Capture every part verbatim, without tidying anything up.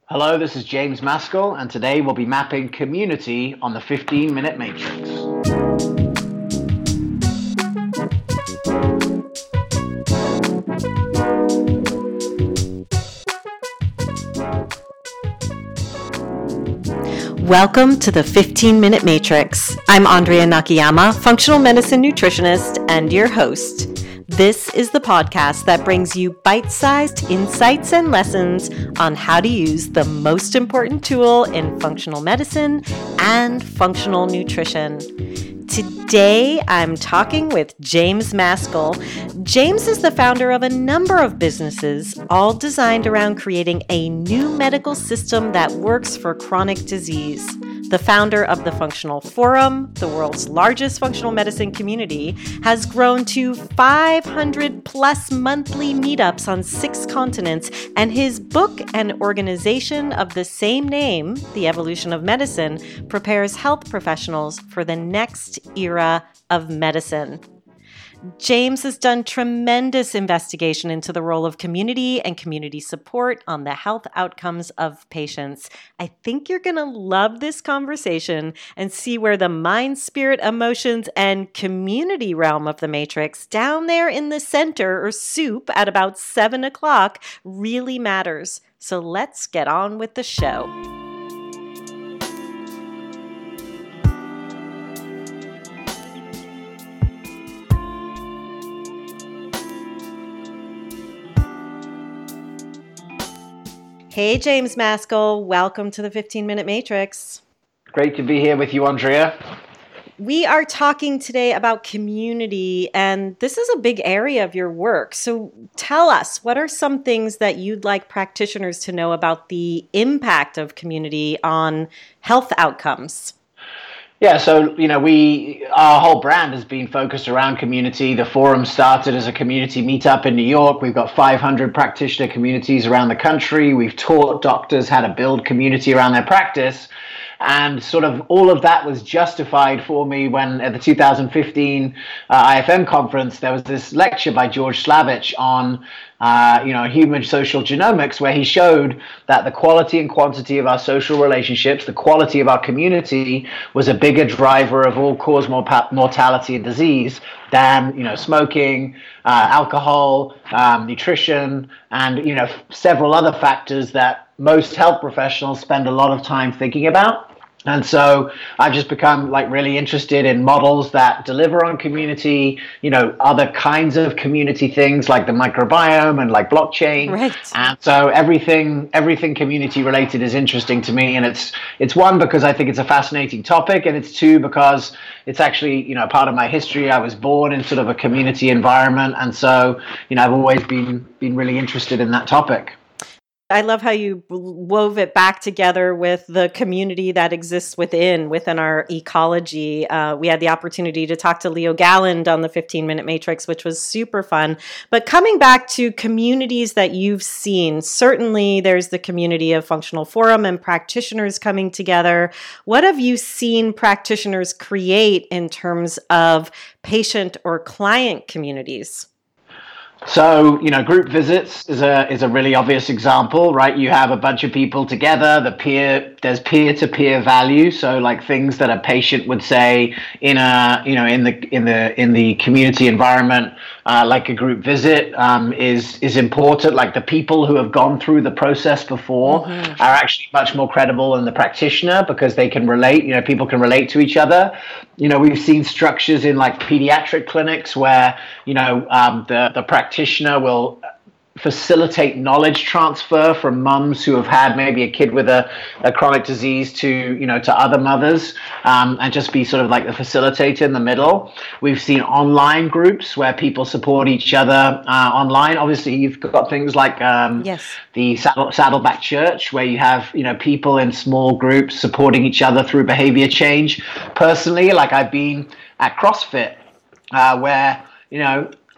Hello, this is James Maskell, and today we'll be mapping community on the fifteen minute matrix. Welcome to the fifteen minute matrix. I'm Andrea Nakayama, functional medicine nutritionist and your host. This is the podcast that brings you bite-sized insights and lessons on how to use the most important tool in functional medicine and functional nutrition. Today, I'm talking with James Maskell. James is the founder of a number of businesses, all designed around creating a new medical system that works for chronic disease. The founder of the Functional Forum, the world's largest functional medicine community, has grown to five hundred plus monthly meetups on six continents, and his book and organization of the same name, The Evolution of Medicine, prepares health professionals for the next era of medicine. James has done tremendous investigation into the role of community and community support on the health outcomes of patients. I think you're going to love this conversation and see where the mind, spirit, emotions, and community realm of the matrix, down there in the center or soup at about seven o'clock, really matters. So let's get on with the show. Hey, James Maskell. Welcome to the fifteen minute matrix. Great to be here with you, Andrea. We are talking today about community, and this is a big area of your work. So tell us, what are some things that you'd like practitioners to know about the impact of community on health outcomes? Yeah, so, you know, we, our whole brand has been focused around community. The forum started as a community meetup in New York. We've got five hundred practitioner communities around the country. We've taught doctors how to build community around their practice. And sort of all of that was justified for me when at the two thousand fifteen uh, I F M conference, there was this lecture by George Slavich on Uh, you know, human social genomics, where he showed that the quality and quantity of our social relationships, the quality of our community, was a bigger driver of all-cause mortality and disease than, you know, smoking, uh, alcohol, um, nutrition, and, you know, several other factors that most health professionals spend a lot of time thinking about. And so I've just become like really interested in models that deliver on community, you know, other kinds of community things like the microbiome and like blockchain. Right. And so everything, everything community related is interesting to me. And it's, it's one, because I think it's a fascinating topic. And it's two, because it's actually, you know, part of my history. I was born in sort of a community environment. And so, you know, I've always been, been really interested in that topic. I love how you wove it back together with the community that exists within, within our ecology. Uh, we had the opportunity to talk to Leo Galland on the fifteen minute matrix, which was super fun. But coming back to communities that you've seen, certainly there's the community of Functional Forum and practitioners coming together. What have you seen practitioners create in terms of patient or client communities? So, you know, group visits is a is a really obvious example, right? You have a bunch of people together, the peer, there's peer-to-peer value. So like things that a patient would say in a, you know, in the in the in the community environment, uh, like a group visit, um, is is important. Like the people who have gone through the process before mm-hmm. are actually much more credible than the practitioner, because they can relate, you know, people can relate to each other. You know, we've seen structures in like pediatric clinics where, you know, um, the, the practitioner will facilitate knowledge transfer from mums who have had maybe a kid with a, a chronic disease to, you know, to other mothers, um, and just be sort of like the facilitator in the middle. We've seen online groups where people support each other uh, online. Obviously, you've got things like um, yes. the Saddle, Saddleback Church, where you have, you know, people in small groups supporting each other through behavior change. Personally, like I've been at CrossFit, uh, where, you know,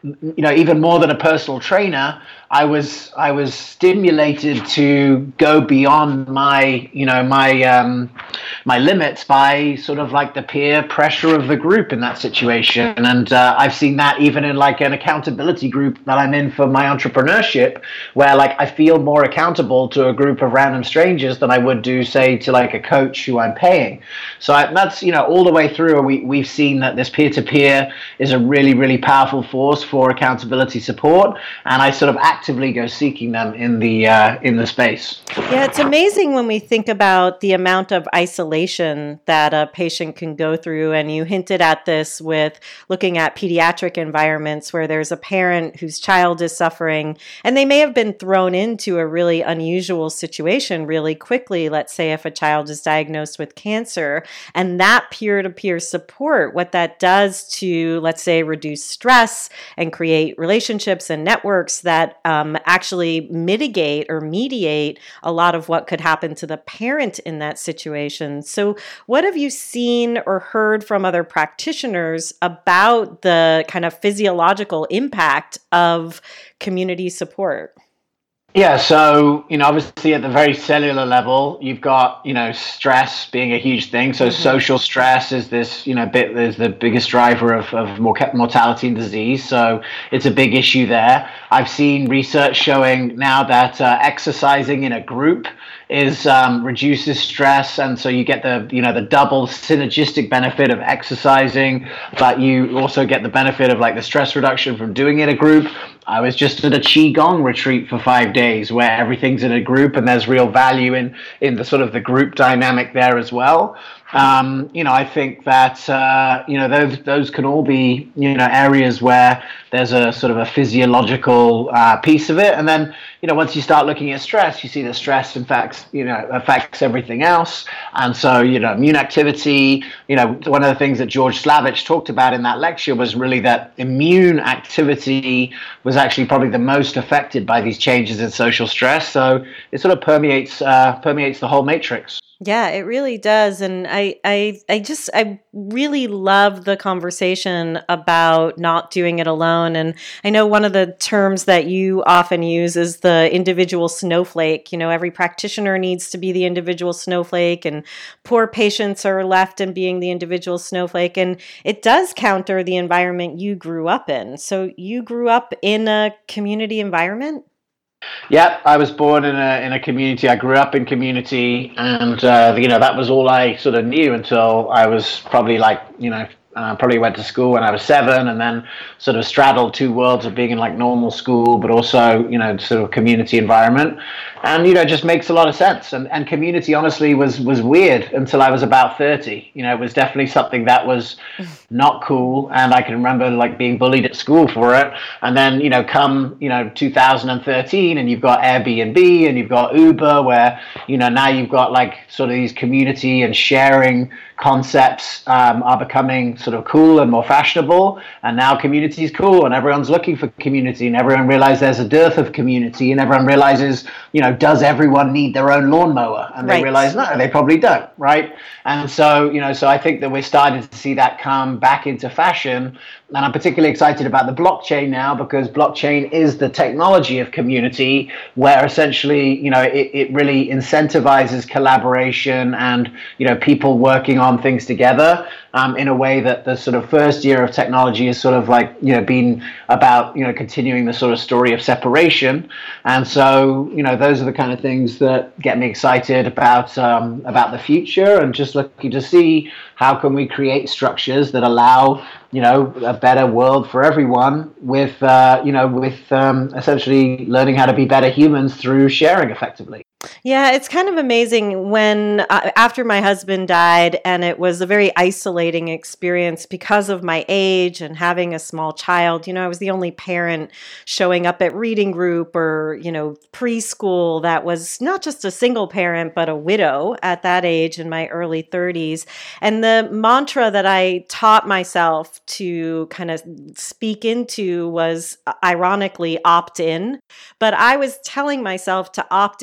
you know, even more than a personal trainer, I was I was stimulated to go beyond my, you know, my um, my limits by sort of like the peer pressure of the group in that situation. And uh, I've seen that even in like an accountability group that I'm in for my entrepreneurship, where like I feel more accountable to a group of random strangers than I would do, say, to like a coach who I'm paying. So I, that's, you know, all the way through. We we've seen that this peer-to-peer is a really really powerful force for accountability support, and I sort of actively go seeking them in the uh, in the space. Yeah, it's amazing when we think about the amount of isolation that a patient can go through, and you hinted at this with looking at pediatric environments where there's a parent whose child is suffering, and they may have been thrown into a really unusual situation really quickly. Let's say if a child is diagnosed with cancer, and that peer-to-peer support, what that does to, let's say, reduce stress and create relationships and networks that um, actually mitigate or mediate a lot of what could happen to the parent in that situation. So what have you seen or heard from other practitioners about the kind of physiological impact of community support? Yeah, so, you know, obviously at the very cellular level, you've got, you know, stress being a huge thing. So mm-hmm. social stress is this, you know, bit is the biggest driver of, of mortality and disease. So it's a big issue there. I've seen research showing now that uh, exercising in a group is um, reduces stress, and so you get the you know the double synergistic benefit of exercising, but you also get the benefit of like the stress reduction from doing it in a group. I was just at a Qigong retreat for five days where everything's in a group, and there's real value in in the sort of the group dynamic there as well. Um, you know, I think that uh, you know those those can all be you know areas where there's a sort of a physiological uh, piece of it, and then you know once you start looking at stress, you see that stress, in fact, you know affects everything else, and so you know immune activity. You know, one of the things that George Slavich talked about in that lecture was really that immune activity was actually probably the most affected by these changes in social stress. So it sort of permeates uh, permeates the whole matrix. Yeah, it really does. And I, I, I just, I really love the conversation about not doing it alone. And I know one of the terms that you often use is the individual snowflake. You know, every practitioner needs to be the individual snowflake, and poor patients are left in being the individual snowflake. And it does counter the environment you grew up in. So you grew up in a community environment? Yeah, I was born in a in a community. I grew up in community, and uh, you know that was all I sort of knew until I was probably like you know uh, probably went to school when I was seven, and then sort of straddled two worlds of being in like normal school, but also you know sort of community environment, and you know just makes a lot of sense. And and community honestly was was weird until I was about thirty. You know, it was definitely something that was not cool, and I can remember like being bullied at school for it. And then you know come you know two thousand thirteen, and you've got Airbnb and you've got Uber, where you know now you've got like sort of these community and sharing concepts um, are becoming sort of cool and more fashionable, and now community is cool, and everyone's looking for community, and everyone realizes there's a dearth of community, and everyone realizes you know does everyone need their own lawnmower, and they right. realize no, they probably don't, right? And so you know so I think that we're starting to see that come back into fashion, and I'm particularly excited about the blockchain now, because blockchain is the technology of community, where essentially you know it, it really incentivizes collaboration and you know people working on things together um, in a way that the sort of first year of technology is sort of like you know been about you know continuing the sort of story of separation. And so you know those are the kind of things that get me excited about um, about the future, and just looking to see how can we create structures that allow you know a better world for everyone, with uh, you know with um, essentially learning how to be better humans through sharing effectively. Yeah, it's kind of amazing when, uh, after my husband died, and it was a very isolating experience because of my age and having a small child. You know, I was the only parent showing up at reading group or, you know, preschool that was not just a single parent, but a widow at that age in my early thirties. And the mantra that I taught myself to kind of speak into was, ironically, opt in. But I was telling myself to opt into the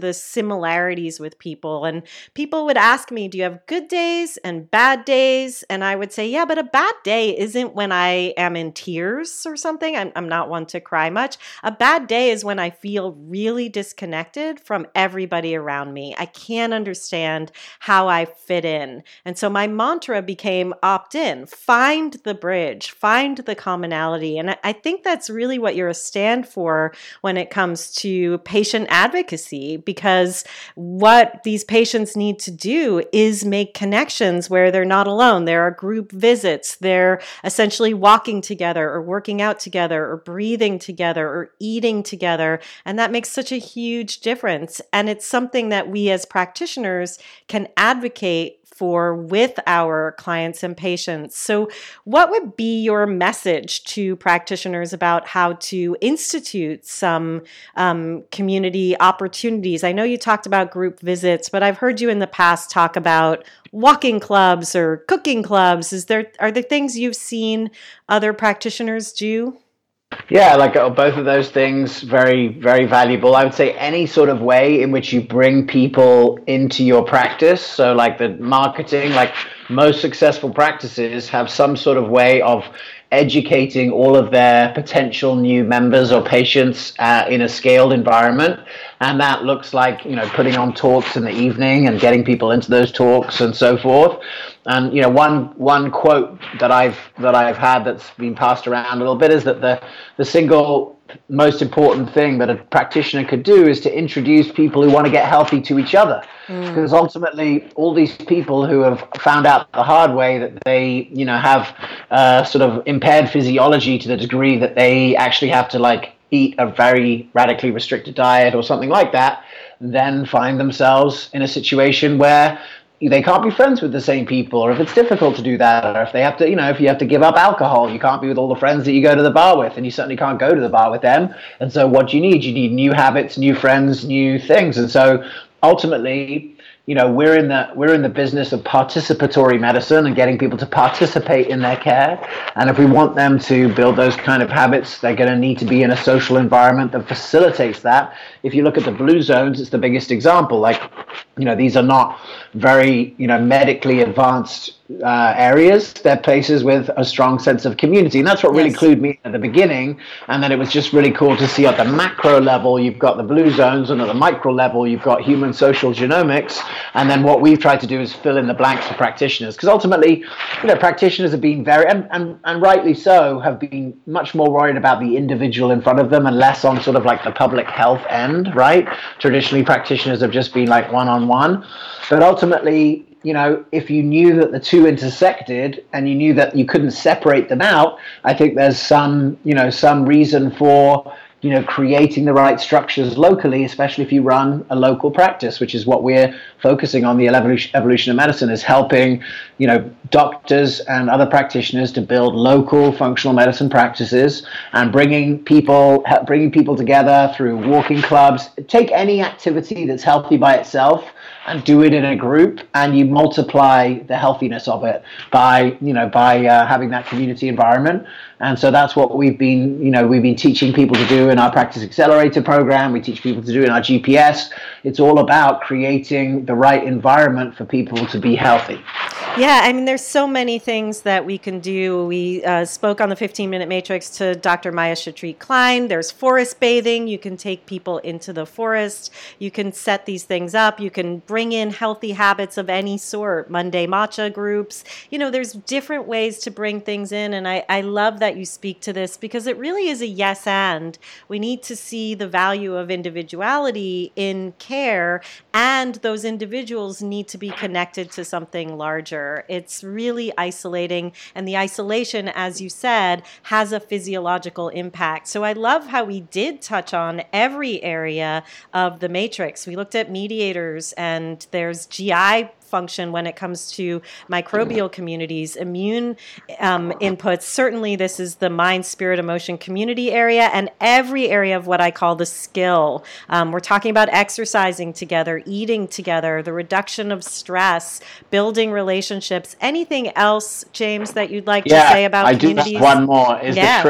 the similarities with people. And people would ask me, do you have good days and bad days? And I would say, yeah, but a bad day isn't when I am in tears or something. I'm, I'm not one to cry much. A bad day is when I feel really disconnected from everybody around me. I can't understand how I fit in. And so my mantra became opt in, find the bridge, find the commonality. And I, I think that's really what you're a stand for when it comes to patient advocacy, because what these patients need to do is make connections where they're not alone. There are group visits. They're essentially walking together or working out together or breathing together or eating together. And that makes such a huge difference. And it's something that we as practitioners can advocate for with our clients and patients. So what would be your message to practitioners about how to institute some um, community opportunities? I know you talked about group visits, but I've heard you in the past talk about walking clubs or cooking clubs. Is there, are there things you've seen other practitioners do? Yeah, like uh, both of those things, very, very valuable. I would say any sort of way in which you bring people into your practice. So like the marketing, like most successful practices have some sort of way of educating all of their potential new members or patients uh, in a scaled environment. And that looks like, you know, putting on talks in the evening and getting people into those talks and so forth. And, you know, one one quote that I've that I've had that's been passed around a little bit is that the the single most important thing that a practitioner could do is to introduce people who want to get healthy to each other. Mm. Because ultimately, all these people who have found out the hard way that they, you know, have uh, sort of impaired physiology to the degree that they actually have to like eat a very radically restricted diet or something like that, then find themselves in a situation where they can't be friends with the same people, or if it's difficult to do that, or if they have to, you know, if you have to give up alcohol, you can't be with all the friends that you go to the bar with, and you certainly can't go to the bar with them. And so what do you need? You need new habits, new friends, new things. And so ultimately, you know, we're in the we're in the business of participatory medicine and getting people to participate in their care. And if we want them to build those kind of habits, they're going to need to be in a social environment that facilitates that. If you look at the blue zones, it's the biggest example. Like, you know, these are not very, you know, medically advanced uh, areas. They're places with a strong sense of community. And that's what really yes. clued me at the beginning. And then it was just really cool to see at the macro level, you've got the blue zones, and at the micro level, you've got human social genomics. And then what we've tried to do is fill in the blanks for practitioners. Because ultimately, you know, practitioners have been very, and, and, and rightly so, have been much more worried about the individual in front of them and less on sort of like the public health end, right? Traditionally, practitioners have just been like one-on-one. But ultimately, you know, if you knew that the two intersected and you knew that you couldn't separate them out, I think there's some, you know, some reason for, you know, creating the right structures locally, especially if you run a local practice, which is what we're focusing on. The evolution, evolution of medicine is helping, you know, doctors and other practitioners to build local functional medicine practices and bringing people, bringing people together through walking clubs. Take any activity that's healthy by itself and do it in a group, and you multiply the healthiness of it by, you know, by uh, having that community environment. And so that's what we've been, you know, we've been teaching people to do in our Practice Accelerator program. We teach people to do in our G P S. It's all about creating the right environment for people to be healthy. Yeah, I mean, there's so many things that we can do. We uh, spoke on the fifteen-minute matrix to Doctor Maya Shatrit Klein. There's forest bathing. You can take people into the forest. You can set these things up. You can bring in healthy habits of any sort, Monday matcha groups. You know, there's different ways to bring things in, and I, I love that you speak to this because it really is a yes and. We need to see the value of individuality in care, and those individuals need to be connected to something larger. It's really isolating, and the isolation, as you said, has a physiological impact. So I love how we did touch on every area of the matrix. We looked at mediators, and there's G I function when it comes to microbial communities, immune um, inputs. Certainly, this is the mind, spirit, emotion community area, and every area of what I call the skill. Um, we're talking about exercising together, eating together, the reduction of stress, building relationships. Anything else, James, that you'd like yeah, to say about I communities? do have one more. Is yeah. the trigger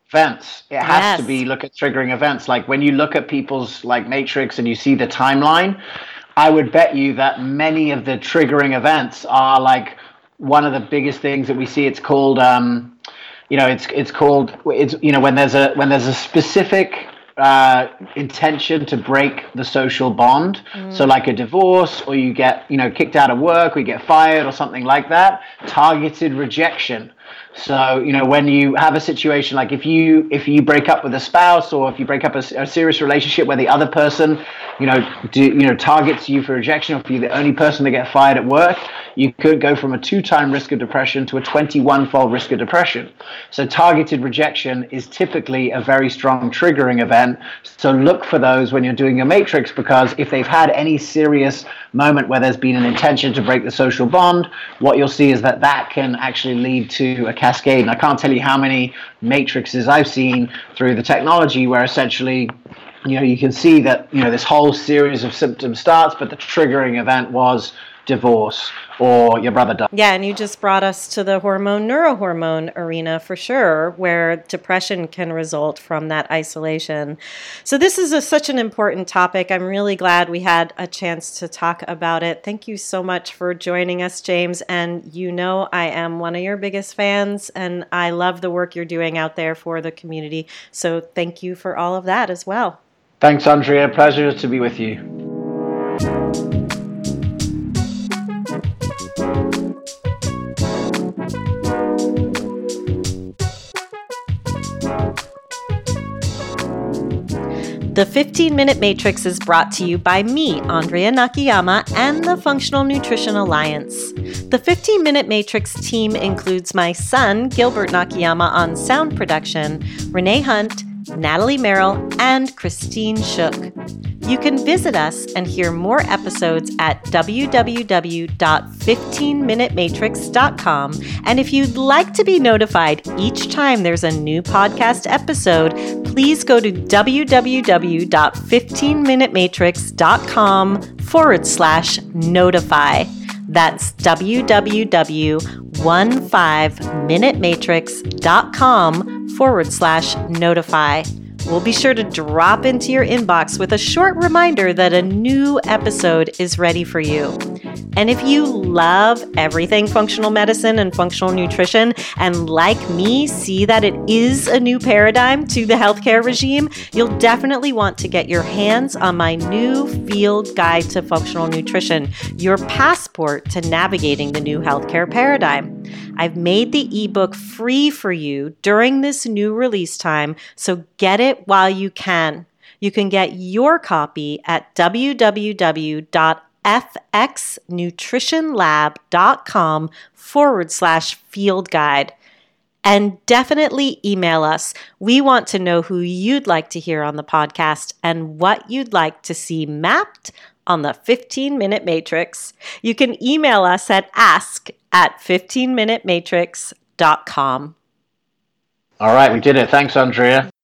events. It has Yes. to be look at triggering events. Like when you look at people's like matrix and you see the timeline, I would bet you that many of the triggering events are like one of the biggest things that we see. It's called, um, you know, it's it's called it's you know when there's a when there's a specific uh, intention to break the social bond. Mm. So like a divorce, or you get you know kicked out of work, or you get fired, or something like that. Targeted rejection. So, you know, when you have a situation like if you if you break up with a spouse, or if you break up a, a serious relationship where the other person, you know, do, you know, targets you for rejection, or if you're the only person to get fired at work, you could go from a two-time risk of depression to a twenty-one-fold risk of depression. So targeted rejection is typically a very strong triggering event. So look for those when you're doing your matrix, because if they've had any serious moment where there's been an intention to break the social bond, what you'll see is that that can actually lead to a cascade. And I can't tell you how many matrices I've seen through the technology where essentially, you know, you can see that, you know, this whole series of symptoms starts, but the triggering event was divorce or your brother died. Yeah, and you just brought us to the hormone neurohormone arena for sure, where depression can result from that isolation. So this is a, such an important topic. I'm really glad we had a chance to talk about it. Thank you so much for joining us, James. And you know I am one of your biggest fans, and I love the work you're doing out there for the community. So thank you for all of that as well. Thanks, Andrea. Pleasure to be with you. The fifteen-Minute Matrix is brought to you by me, Andrea Nakayama, and the Functional Nutrition Alliance. The fifteen-Minute Matrix team includes my son, Gilbert Nakayama, on sound production, Renee Hunt, Natalie Merrill, and Christine Shook. You can visit us and hear more episodes at w w w dot fifteen minute matrix dot com. And if you'd like to be notified each time there's a new podcast episode, please go to w w w dot fifteen minute matrix dot com forward slash notify. That's w w w dot fifteen minute matrix dot com forward slash notify. We'll be sure to drop into your inbox with a short reminder that a new episode is ready for you. And if you love everything functional medicine and functional nutrition, and like me, see that it is a new paradigm to the healthcare regime, you'll definitely want to get your hands on my new field guide to functional nutrition, your passport to navigating the new healthcare paradigm. I've made the ebook free for you during this new release time, so get it while you can. You can get your copy at w w w dot f x nutrition lab dot com forward slash field guide. And definitely email us. We want to know who you'd like to hear on the podcast and what you'd like to see mapped on the fifteen minute Matrix. You can email us at ask at fifteen minute matrix dot com. All right, we did it. Thanks, Andrea.